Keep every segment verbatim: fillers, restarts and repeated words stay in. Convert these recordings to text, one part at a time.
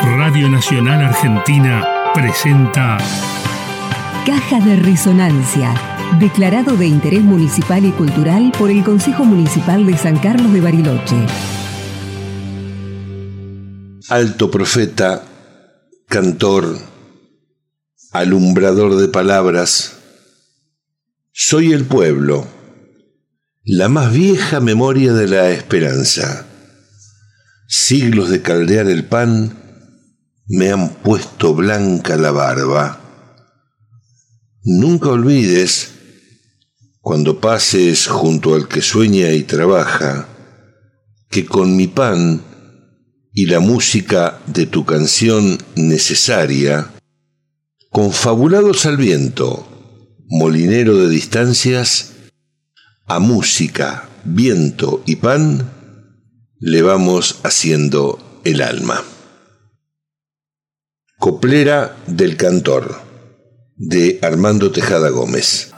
Radio Nacional Argentina presenta Caja de Resonancia, declarado de interés municipal y cultural por el Consejo Municipal de San Carlos de Bariloche. Alto profeta, cantor, alumbrador de palabras, soy el pueblo, la más vieja memoria de la esperanza. Siglos de caldear el pan me han puesto blanca la barba. Nunca olvides, cuando pases junto al que sueña y trabaja, que con mi pan y la música de tu canción necesaria, confabulados al viento, molinero de distancias, a música, viento y pan, le vamos haciendo el alma. Coplera del cantor, de Armando Tejada Gómez.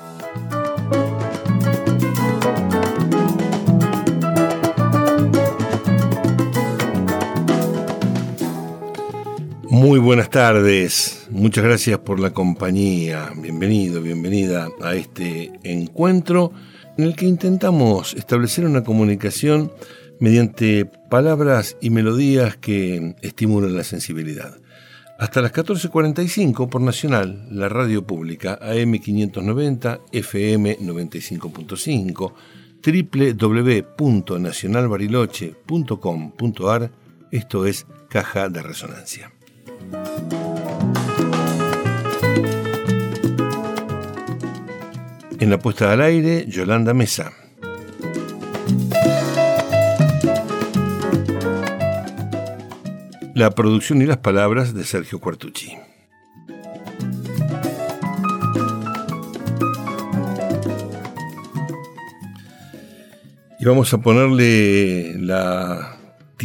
Muy buenas tardes, muchas gracias por la compañía. Bienvenido, bienvenida a este encuentro en el que intentamos establecer una comunicación mediante palabras y melodías que estimulan la sensibilidad. Hasta las catorce cuarenta y cinco por Nacional, la radio pública, A M quinientos noventa, F M noventa y cinco punto cinco, doble u doble u doble u punto nacional bariloche punto com punto a r. Esto es Caja de Resonancia. En la puesta al aire, Yolanda Mesa. La producción y las palabras de Sergio Quartucci. Y vamos a ponerle la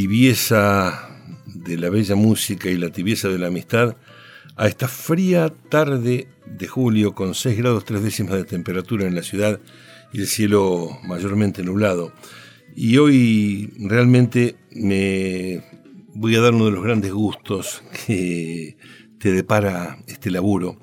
tibieza de la bella música y la tibieza de la amistad a esta fría tarde de julio con seis grados tres décimas de temperatura en la ciudad y el cielo mayormente nublado. Y hoy realmente me voy a dar uno de los grandes gustos que te depara este laburo,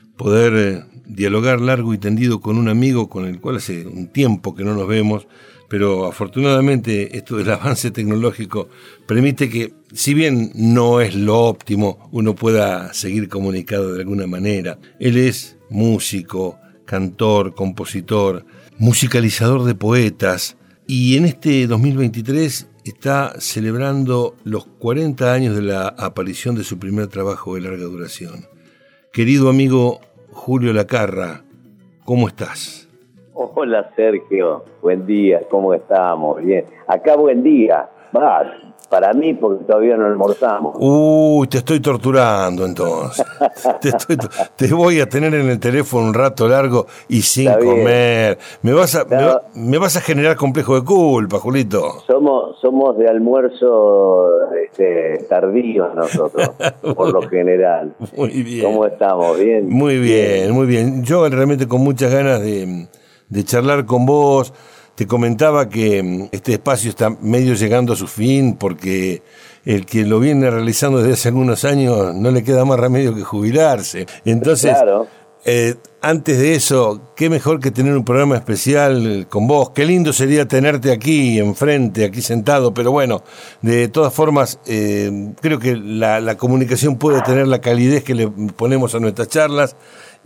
poder dialogar largo y tendido con un amigo con el cual hace un tiempo que no nos vemos, pero afortunadamente esto del avance tecnológico permite que, si bien no es lo óptimo, uno pueda seguir comunicado de alguna manera. Él es músico, cantor, compositor, musicalizador de poetas, y en este dos mil veintitrés está celebrando los cuarenta años de la aparición de su primer trabajo de larga duración. Querido amigo Julio Lacarra, ¿cómo estás? Hola Sergio, buen día, ¿cómo estamos? Bien, acá buen día, va, para mí porque todavía no almorzamos. Uy, te estoy torturando entonces, te, estoy, te voy a tener en el teléfono un rato largo y sin Está comer, me vas, a, me, va, me vas a generar complejo de culpa, Julito. Somos somos de almuerzo este, tardíos nosotros, por lo general. Muy bien. ¿Cómo estamos? ¿Bien? Muy bien, bien, muy bien. Yo realmente con muchas ganas de... de charlar con vos. Te comentaba que este espacio está medio llegando a su fin porque el que lo viene realizando desde hace algunos años no le queda más remedio que jubilarse. Entonces, claro. eh, antes de eso, qué mejor que tener un programa especial con vos. Qué lindo sería tenerte aquí enfrente, aquí sentado, pero bueno, de todas formas, eh, creo que la, la comunicación puede tener la calidez que le ponemos a nuestras charlas.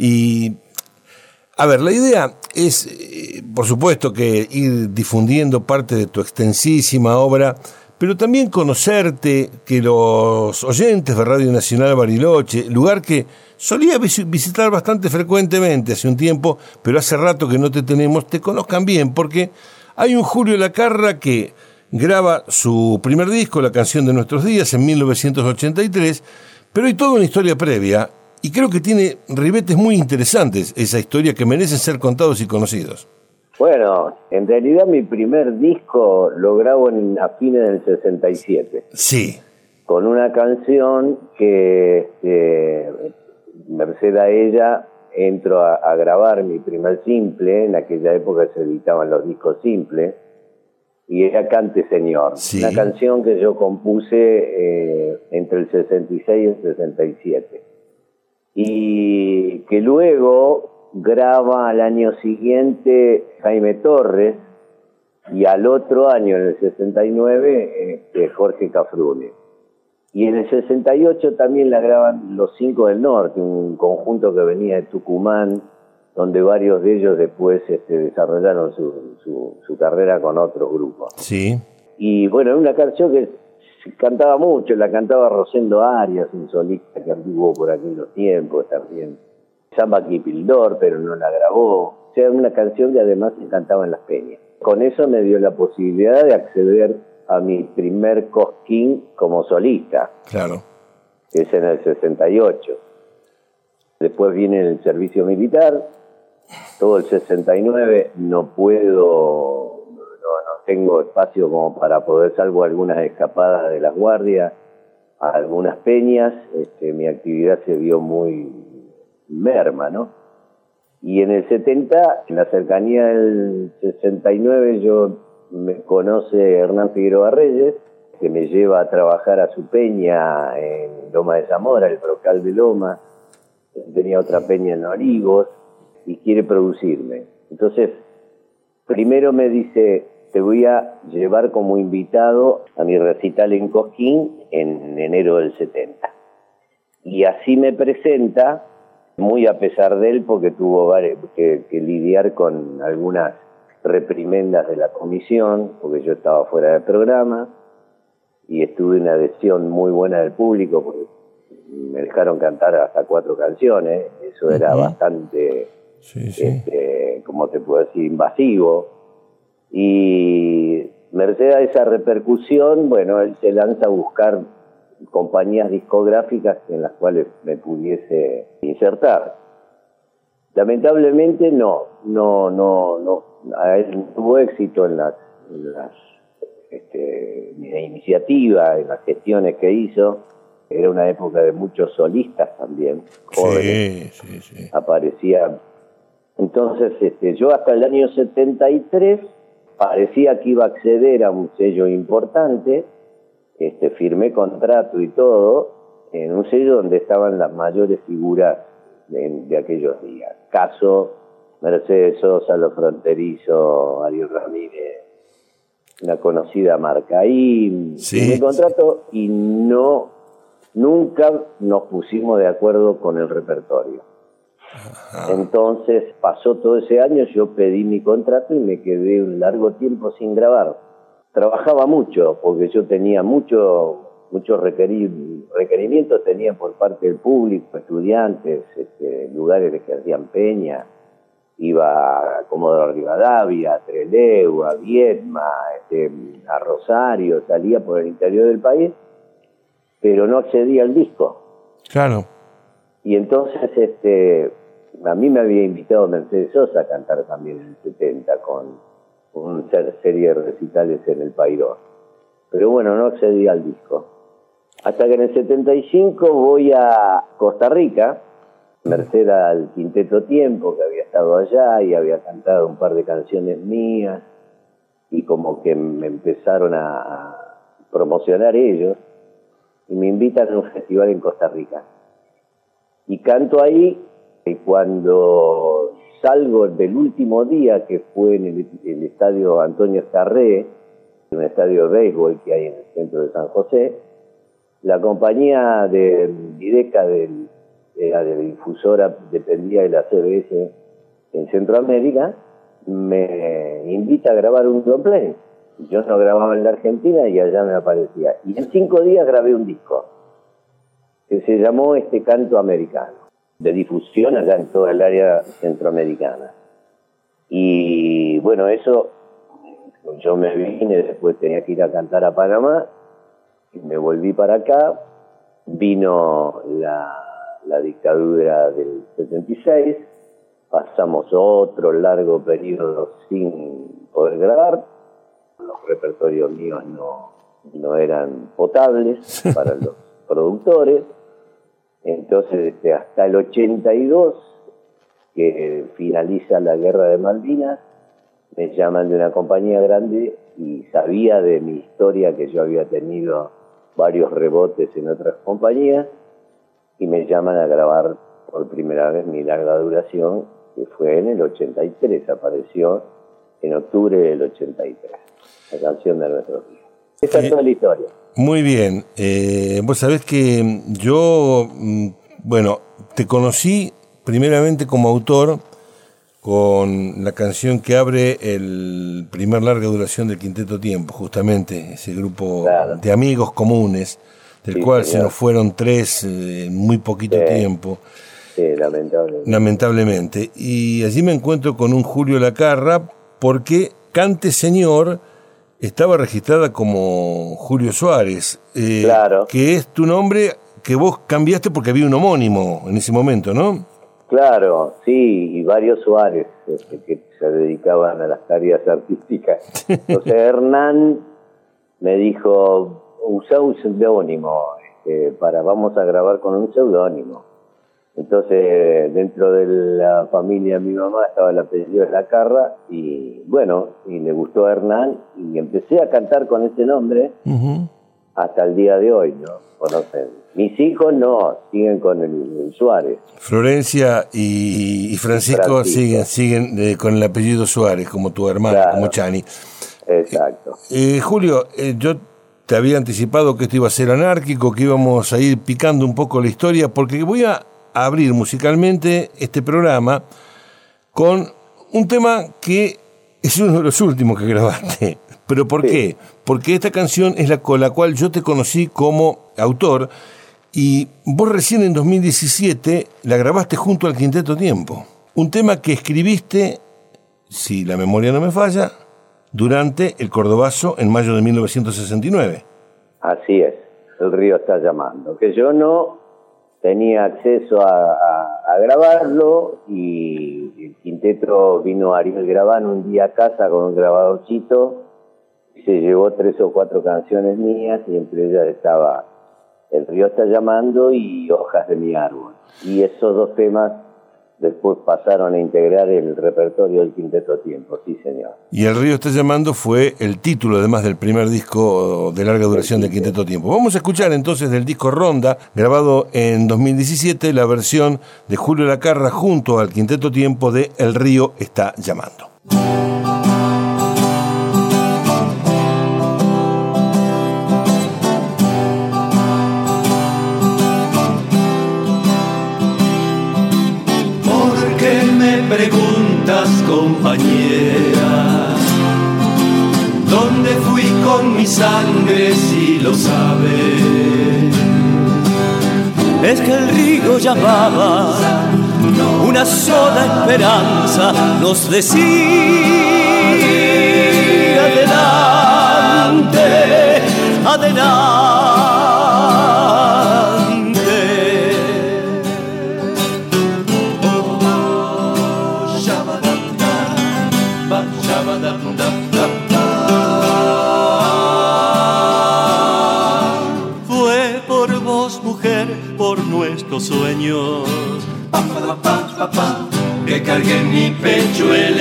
Y a ver, la idea es, eh, por supuesto, que ir difundiendo parte de tu extensísima obra, pero también conocerte, que los oyentes de Radio Nacional Bariloche, lugar que solía visitar bastante frecuentemente hace un tiempo, pero hace rato que no te tenemos, te conozcan bien, porque hay un Julio Lacarra que graba su primer disco, La Canción de Nuestros Días, en mil novecientos ochenta y tres, pero hay toda una historia previa. Y creo que tiene ribetes muy interesantes esa historia que merecen ser contados y conocidos. Bueno, en realidad mi primer disco lo grabo en, a fines del sesenta y siete. Sí. Con una canción que, eh, merced a ella, entro a, a grabar mi primer simple. En aquella época se editaban los discos simples. y era Cante Señor, sí. Una canción que yo compuse eh, entre el sesenta y seis y el sesenta y siete, y que luego graba al año siguiente Jaime Torres, y al otro año, en el sesenta y nueve, este, Jorge Cafrune. Y en el sesenta y ocho también la graban Los Cinco del Norte, un conjunto que venía de Tucumán, donde varios de ellos después este, desarrollaron su, su, su carrera con otros grupos. Sí. Y bueno, es una canción que se cantaba mucho, la cantaba Rosendo Arias, un solista que anduvo por aquellos tiempos también. Samba Kipildor, pero no la grabó. O sea, una canción que además se cantaba en las peñas. Con eso me dio la posibilidad de acceder a mi primer cosquín como solista. Claro. Que es en el sesenta y ocho. Después viene el servicio militar. Todo el sesenta y nueve no puedo, no, no tengo espacio como para poder, salvo algunas escapadas de las guardias, a algunas peñas. Este, mi actividad se vio muy merma, ¿no? Y en el setenta, en la cercanía del sesenta y nueve, yo me conoce Hernán Figueroa Reyes, que me lleva a trabajar a su peña en Loma de Zamora, el Brocal de Loma. Tenía otra peña en Olivos y quiere producirme. Entonces, primero me dice, te voy a llevar como invitado a mi recital en Cosquín en enero del setenta. Y así me presenta, muy a pesar de él, porque tuvo que, que lidiar con algunas reprimendas de la comisión, porque yo estaba fuera del programa, y estuve una adhesión muy buena del público, porque me dejaron cantar hasta cuatro canciones. Eso era uh-huh. bastante, sí, sí. Este, como te puedo decir, invasivo. Y merced a esa repercusión, bueno, él se lanza a buscar compañías discográficas en las cuales me pudiese insertar. Lamentablemente no, no, no, no, a él tuvo éxito en las, en las este, en la iniciativa, en las gestiones que hizo. Era una época de muchos solistas también, jóvenes. Sí, sí, sí. Aparecía. Entonces, este, yo hasta el año setenta y tres parecía que iba a acceder a un sello importante. Este, firmé contrato y todo en un sello donde estaban las mayores figuras de, de aquellos días. Caso Mercedes Sosa, Los Fronterizos, Ariel Ramírez, una conocida marca. Ahí sí, firmé contrato y no, nunca nos pusimos de acuerdo con el repertorio. Ajá. Entonces pasó todo ese año, yo pedí mi contrato y me quedé un largo tiempo sin grabar. Trabajaba mucho, porque yo tenía mucho, muchos requerir, requerimientos tenía por parte del público, estudiantes, este, lugares que hacían peña. Iba a Comodoro Rivadavia, a Trelew, a Viedma, este, a Rosario, salía por el interior del país, pero no accedía al disco. Claro. Y entonces este, a mí me había invitado Mercedes Sosa a cantar también en el setenta con una serie de recitales en el Pairó. Pero bueno, no accedí al disco. Hasta que en el setenta y cinco voy a Costa Rica, merced al Quinteto Tiempo, que había estado allá y había cantado un par de canciones mías, y como que me empezaron a promocionar ellos, y me invitan a un festival en Costa Rica. Y canto ahí, y cuando salgo del último día, que fue en el, el estadio Antonio Escarré, un estadio de béisbol que hay en el centro de San José, la compañía de Videca, del, de la de difusora, dependía de la C B S en Centroamérica, me invita a grabar un long play. Yo no grababa en la Argentina y allá me aparecía. Y en cinco días grabé un disco que se llamó este Canto Americano, de difusión allá en toda el área centroamericana. Y bueno, eso, yo me vine, después tenía que ir a cantar a Panamá, y me volví para acá, vino la, la dictadura del setenta y seis, pasamos otro largo periodo sin poder grabar, los repertorios míos no, no eran potables para los productores. Entonces, este, hasta el ochenta y dos, que finaliza la guerra de Malvinas, me llaman de una compañía grande y sabía de mi historia, que yo había tenido varios rebotes en otras compañías, y me llaman a grabar por primera vez mi larga duración, que fue en el ochenta y tres, apareció en octubre del ochenta y tres, la canción de nuestros días. Esa eh, es toda la historia. Muy bien. Eh, vos sabés que yo, bueno, te conocí primeramente como autor con la canción que abre el primer larga duración del Quinteto Tiempo, justamente ese grupo claro. de amigos comunes, del sí, cual señor. se nos fueron tres eh, en muy poquito sí. tiempo. Sí, lamentablemente. Lamentablemente. Y allí me encuentro con un Julio Lacarra, porque Cante Señor estaba registrada como Julio Suárez, eh, claro. que es tu nombre que vos cambiaste porque había un homónimo en ese momento, ¿no? Claro, sí, y varios Suárez este, que se dedicaban a las tareas artísticas. Entonces Hernán me dijo, usa un seudónimo, este, para vamos a grabar con un seudónimo. Entonces, dentro de la familia de mi mamá estaba el apellido de Lacarra, y bueno, y le gustó a Hernán, y empecé a cantar con ese nombre uh-huh. hasta el día de hoy, ¿no? Conocen. Mis hijos no, siguen con el, el Suárez. Florencia y, y Francisco, Francisco siguen siguen eh, con el apellido Suárez, como tu hermano, claro. como Chani. Exacto. Eh, eh, Julio, eh, yo te había anticipado que esto iba a ser anárquico, que íbamos a ir picando un poco la historia, porque voy a abrir musicalmente este programa con un tema que es uno de los últimos que grabaste. ¿Pero por sí. qué? Porque esta canción es la con la cual yo te conocí como autor, y vos recién en dos mil diecisiete la grabaste junto al Quinteto Tiempo. Un tema que escribiste, si la memoria no me falla, durante el Cordobazo en mayo de mil novecientos sesenta y nueve. Así es, El río está llamando. Que yo no tenía acceso a, a, a grabarlo, y el quinteto vino a Ariel Graván un día a casa con un grabadorcito y se llevó tres o cuatro canciones mías, y entre ellas estaba El río está llamando y Hojas de mi árbol. Y esos dos temas después pasaron a integrar el repertorio del Quinteto Tiempo, sí señor. Y El río está llamando fue el título, además del primer disco de larga duración del Quinteto Tiempo. Vamos a escuchar entonces del disco Ronda, grabado en dos mil diecisiete, la versión de Julio Lacarra junto al Quinteto Tiempo de El río está llamando. Preguntas, compañera, ¿dónde fui con mi sangre si lo sabes? Es que el río llamaba, una sola esperanza nos decía adelante, adelante. Fue por vos, mujer, por nuestros sueños, pa, pa, pa, pa, pa, que cargué en mi pecho el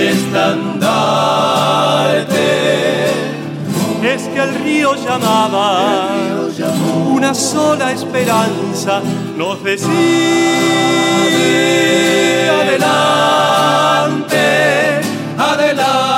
estandarte. Es que el río llamaba, el río llamó, una sola esperanza nos decía adelante, adelante.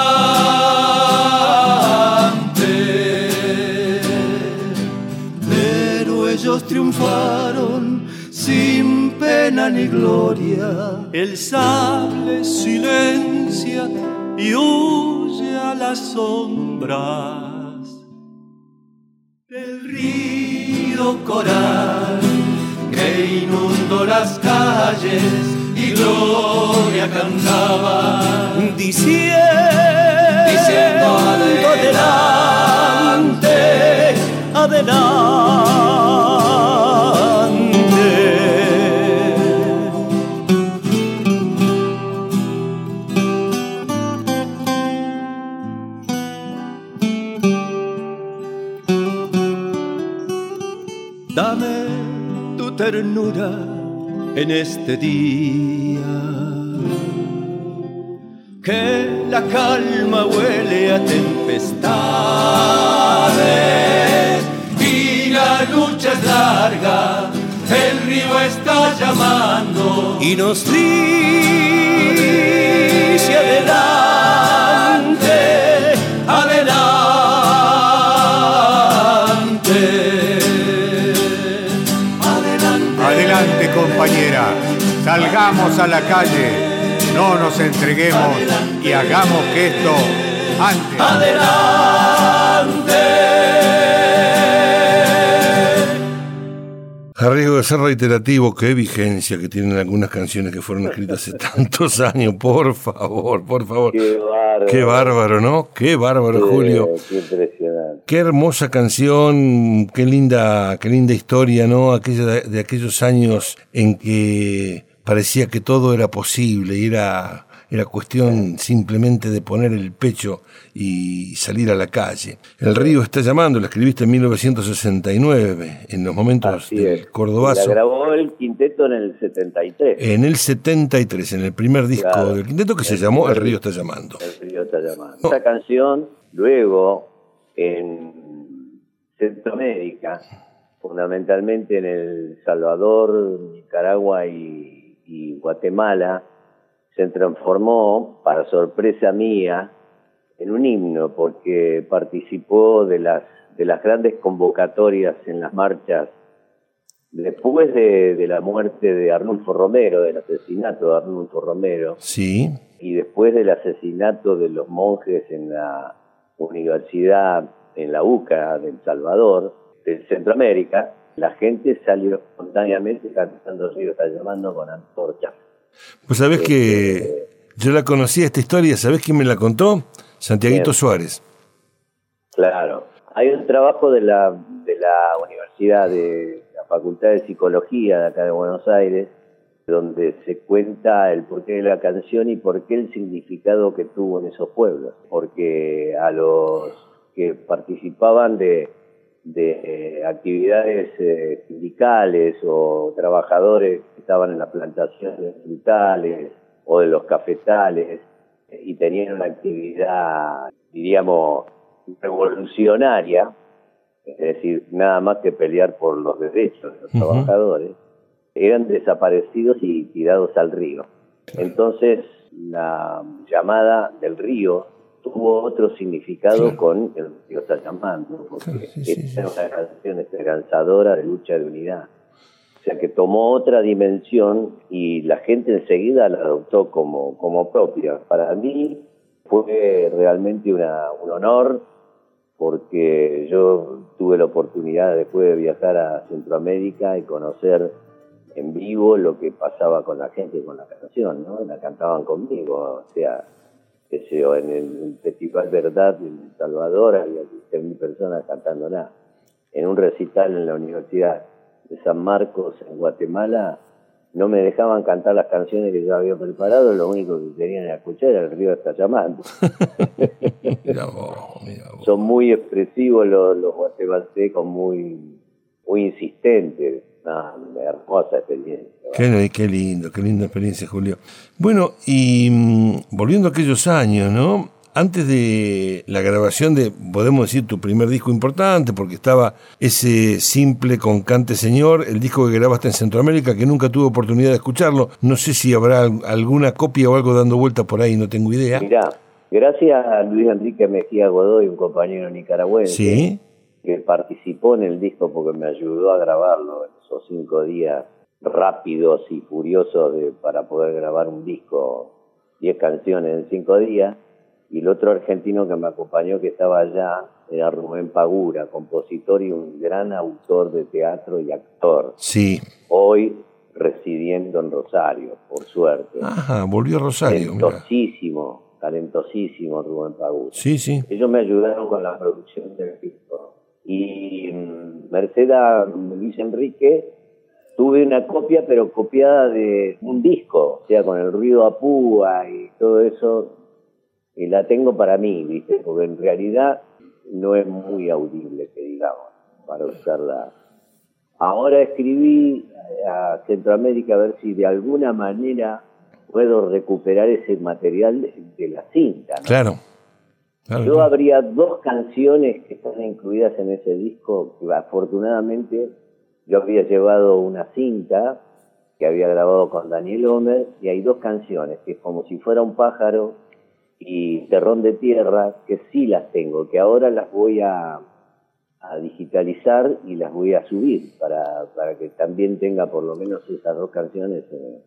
Ellos triunfaron sin pena ni gloria. El sable silencia y huye a las sombras. El río coral que inundó las calles y gloria cantaba, diciendo, diciendo adelante, adelante. Dame tu ternura en este día, que la calma huele a tempestades y la lucha es larga, el río está llamando y nos dice adelante, adelante, adelante. Adelante, compañera, salgamos a la calle. No nos entreguemos y hagamos que esto antes. ¡Adelante! A riesgo de ser reiterativo, qué vigencia que tienen algunas canciones que fueron escritas hace tantos años. Por favor, por favor. Qué bárbaro. Qué bárbaro, ¿no? Qué bárbaro, Qué, Julio. Qué impresionante. Qué hermosa canción, qué linda, qué linda historia, ¿no? Aquella de, de aquellos años en que parecía que todo era posible y era, era cuestión simplemente de poner el pecho y salir a la calle. El río está llamando, la escribiste en mil novecientos sesenta y nueve, en los momentos Así del es. Cordobazo. La grabó el quinteto en el setenta y tres. En el setenta y tres, en el primer disco Claro. del quinteto que se El llamó El primer río está llamando. El río está llamando. No. Esta canción, luego, en Centroamérica, fundamentalmente en El Salvador, Nicaragua y y Guatemala, se transformó, para sorpresa mía, en un himno, porque participó de las, de las grandes convocatorias en las marchas después de, de la muerte de Arnulfo Romero, del asesinato de Arnulfo Romero, Sí. y después del asesinato de los monjes en la universidad, en la U C A de El Salvador, de Centroamérica. La gente salió espontáneamente cantando Río está llamando con antorchas. Pues sabés que Eh, yo la conocía esta historia, ¿sabés quién me la contó? Santiaguito Bien. Suárez. Claro. Hay un trabajo de la, de la Universidad de la Facultad de Psicología de acá de Buenos Aires, donde se cuenta el porqué de la canción y por qué el significado que tuvo en esos pueblos. Porque a los que participaban de de eh, actividades eh, sindicales o trabajadores que estaban en las plantaciones frutales o de los cafetales eh, y tenían una actividad, diríamos, revolucionaria, es decir, nada más que pelear por los derechos de los Uh-huh. trabajadores, eran desaparecidos y tirados al río. Entonces, la llamada del río tuvo otro significado, sí, con el río está llamando, porque sí, sí, esta sí, es una canción esperanzadora de lucha de unidad. O sea que tomó otra dimensión y la gente enseguida la adoptó como, como propia. Para mí fue realmente una, un honor, porque yo tuve la oportunidad después de viajar a Centroamérica y conocer en vivo lo que pasaba con la gente con la canción, ¿no? La cantaban conmigo, o sea, que sé yo, en el Festival Verdad en El Salvador había quince mil personas cantándola. En un recital en la Universidad de San Marcos, en Guatemala, no me dejaban cantar las canciones que yo había preparado, lo único que querían era escuchar era El río está llamando. Mirá vos, mirá vos. Son muy expresivos los, los guatemaltecos, muy, muy insistentes. Una, una hermosa experiencia. Qué, qué lindo, qué linda experiencia, Julio. Bueno, y mmm, volviendo a aquellos años, ¿no? Antes de la grabación de, podemos decir, tu primer disco importante, porque estaba ese simple con Cante Señor, el disco que grabaste en Centroamérica, que nunca tuve oportunidad de escucharlo. No sé si habrá alguna copia o algo dando vuelta por ahí, no tengo idea. Mirá, gracias a Luis Enrique Mejía Godoy, un compañero nicaragüense, ¿sí?, que participó en el disco porque me ayudó a grabarlo en esos cinco días rápidos y furiosos de, para poder grabar un disco, diez canciones en cinco días. Y el otro argentino que me acompañó, que estaba allá, era Rubén Pagura, compositor y un gran autor de teatro y actor. Sí. Hoy residiendo en Rosario, por suerte. Ajá, volvió a Rosario. Talentosísimo, mira. talentosísimo Rubén Pagura. Sí, sí. Ellos me ayudaron con la producción del disco. Y um, merced a Luis Enrique, tuve una copia, pero copiada de un disco, o sea, con el ruido a púa y todo eso. Y la tengo para mí, ¿viste? Porque en realidad no es muy audible, que digamos, para usarla. Ahora escribí a Centroamérica a ver si de alguna manera puedo recuperar ese material de, de la cinta, ¿no? Claro. claro Yo claro. habría dos canciones que están incluidas en ese disco, que afortunadamente yo había llevado una cinta que había grabado con Daniel Homer, y hay dos canciones, que es Como si fuera un pájaro y Terrón de tierra, que sí las tengo, que ahora las voy a, a digitalizar y las voy a subir para, para que también tenga por lo menos esas dos canciones. Eh.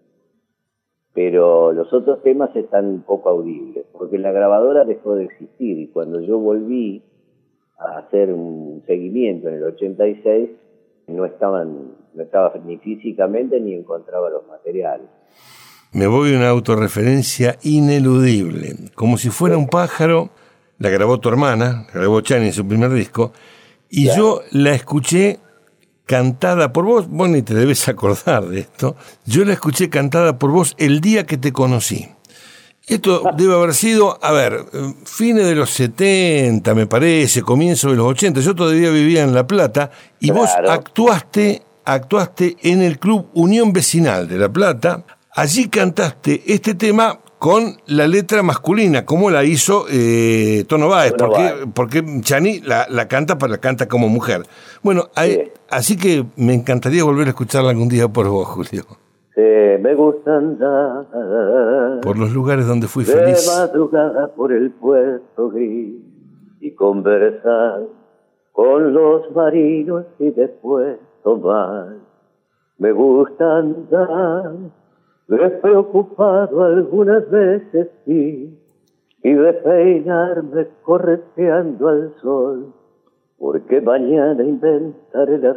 Pero los otros temas están poco audibles, porque la grabadora dejó de existir, y cuando yo volví a hacer un seguimiento en el ochenta y seis, no estaban, no estaba ni físicamente ni encontraba los materiales. Me voy a una autorreferencia ineludible. Como si fuera un pájaro, la grabó tu hermana, la grabó Chani en su primer disco, y claro. yo la escuché cantada por vos, vos ni te debes acordar de esto, yo la escuché cantada por vos el día que te conocí. Esto debe haber sido, a ver, fines de los setenta, me parece, comienzo de los ochenta, yo todavía vivía en La Plata, y claro. vos actuaste, actuaste en el Club Unión Vecinal de La Plata. Allí cantaste este tema con la letra masculina, como la hizo eh, Tono Báez, porque, porque Chani la, la canta, la canta como mujer. Bueno, hay, sí. así que me encantaría volver a escucharla algún día por vos, Julio. Sí, me gusta andar por los lugares donde fui feliz. De madrugada por el puerto gris y conversar con los marinos y después tomar. Me gusta andar despreocupado algunas veces sí, y despeinarme correteando al sol, porque mañana inventaré la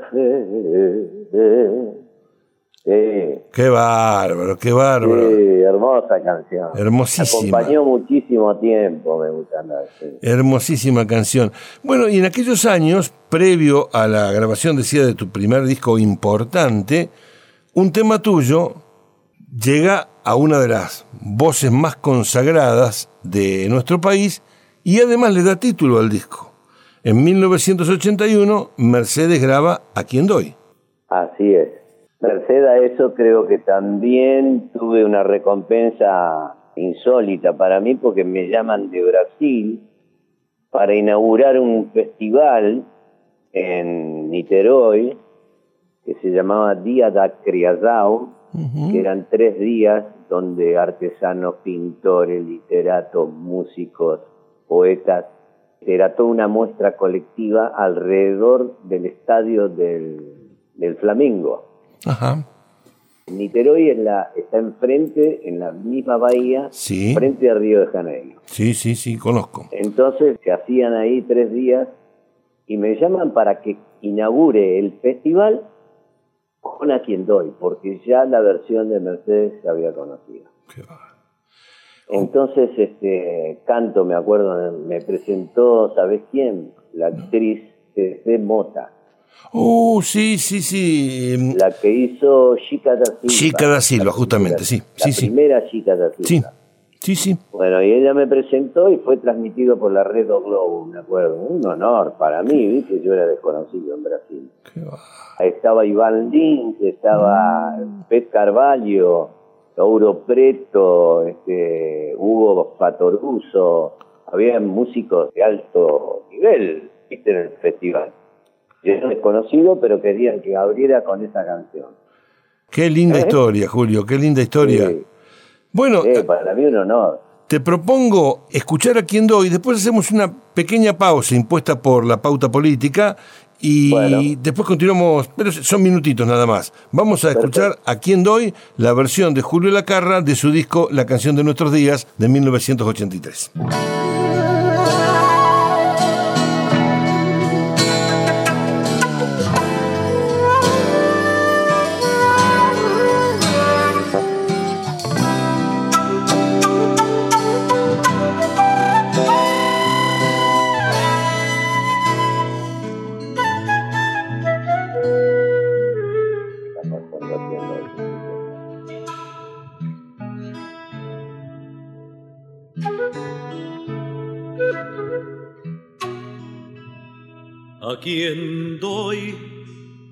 fe. Sí. Qué bárbaro, qué bárbaro. Sí, hermosa canción. Hermosísima. Acompañó muchísimo tiempo, me gusta andar. Sí. Hermosísima canción. Bueno, y en aquellos años, previo a la grabación, decía, de tu primer disco importante, un tema tuyo llega a una de las voces más consagradas de nuestro país y además le da título al disco. En mil novecientos ochenta y uno, Mercedes graba A Quién Doy. Así es. Merced a eso creo que también tuve una recompensa insólita para mí, porque me llaman de Brasil para inaugurar un festival en Niterói que se llamaba Dia da Criação, uh-huh. que eran tres días donde artesanos, pintores, literatos, músicos, poetas, era toda una muestra colectiva alrededor del estadio del, del Flamengo. Ajá. Niterói es la, está enfrente, en la misma bahía, sí. frente a Río de Janeiro. Sí, sí, sí, conozco. Entonces se hacían ahí tres días y me llaman para que inaugure el festival con A Quién Doy, porque ya la versión de Mercedes se había conocido. Qué va. Entonces este canto, me acuerdo, me presentó, ¿sabés quién? La actriz Cecé Mota. Oh, sí, sí, sí. La que hizo Chica da Silva. Chica da Silva, justamente, sí. La sí, sí. primera Chica da Silva. Sí, sí, sí. Bueno, y ella me presentó y fue transmitido por la Red do Globo, me acuerdo. Un honor para mí, ¿viste? Yo era desconocido en Brasil. Qué va. Estaba Iván Lins, estaba mm. Pet Carvalho, Ouro Preto, este, Hugo Fatoruso. Había músicos de alto nivel, ¿viste? En el festival. Yo era desconocido, pero querían que abriera con esa canción. Qué linda ¿Eh? historia, Julio, qué linda historia. Sí. Bueno, sí, para mí un honor. Te propongo escuchar A Quién Doy, después hacemos una pequeña pausa impuesta por la pauta política y bueno. después continuamos, pero son minutitos nada más. Vamos a escuchar Perfecto. A Quién Doy, la versión de Julio Lacarra de su disco La Canción de Nuestros Días de mil novecientos ochenta y tres. A quien doy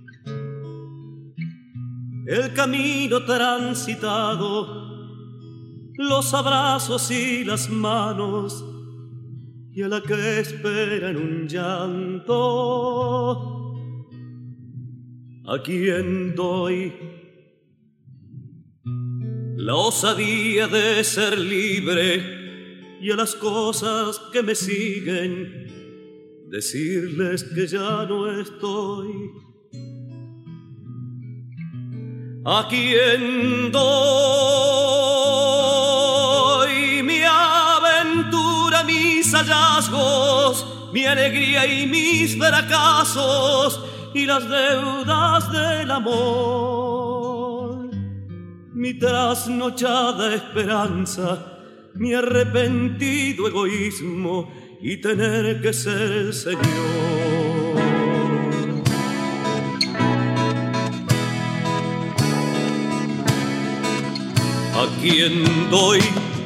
el camino transitado los abrazos y las manos, y a la que espera en un llanto, ¿a quién doy la osadía de ser libre? Y a las cosas que me siguen, decirles que ya no estoy. ¿A quién doy mi aventura, mis hallazgos, mi alegría y mis fracasos, y las deudas del amor? Mi trasnochada esperanza, mi arrepentido egoísmo y tener que ser señor. ¿A quién doy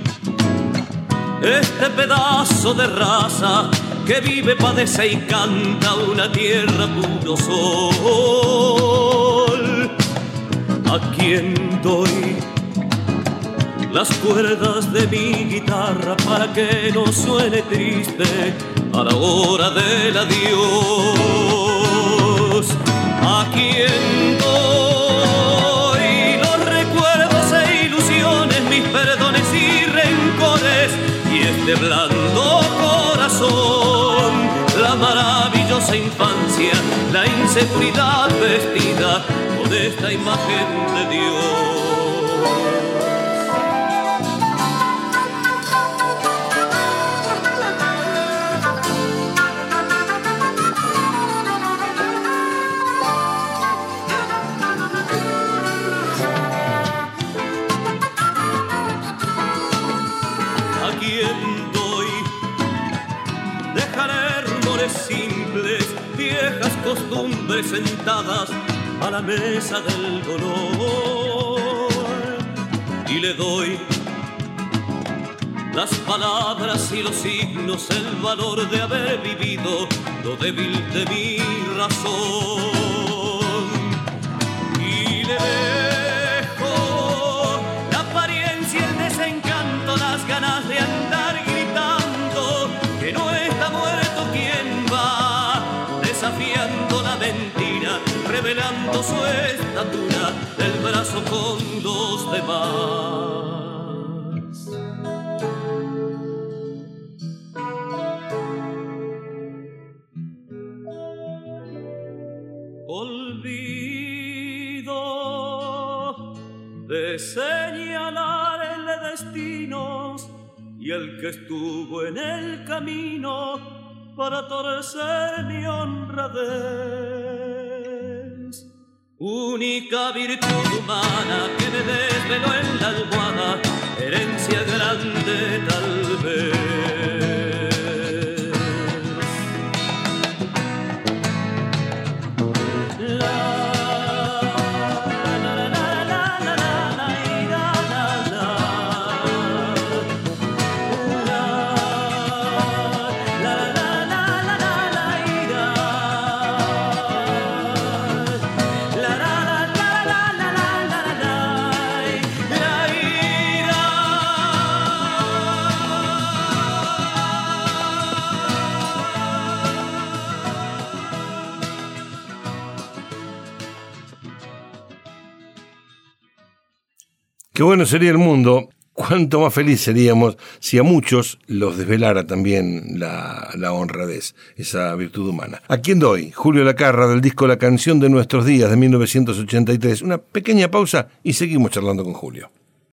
este pedazo de raza que vive, padece y canta una tierra puro sol? ¿A quién doy las cuerdas de mi guitarra para que no suene triste a la hora del adiós? ¿A quién doy los recuerdos e ilusiones, mis perdones y rencores, y este blando corazón, la maravillosa infancia, la inseguridad vestida con esta imagen de Dios? Simples, viejas costumbres sentadas a la mesa del dolor, y le doy las palabras y los signos, el valor de haber vivido lo débil de mi razón, y le dejo la apariencia, el desencanto, las ganas de andar gritando que no está muerto quien va, desafiando la mentira, revelando su estatura del brazo con los demás. Olvido de señalarle destinos y el que estuvo en el camino para torcer mi honradez. Única virtud humana que me desveló en la almohada, herencia grande tal vez. Qué bueno sería el mundo, cuánto más feliz seríamos si a muchos los desvelara también la, la honradez, esa virtud humana. ¿A quién doy? Julio Lacarra, del disco La canción de nuestros días de mil novecientos ochenta y tres. Una pequeña pausa y seguimos charlando con Julio.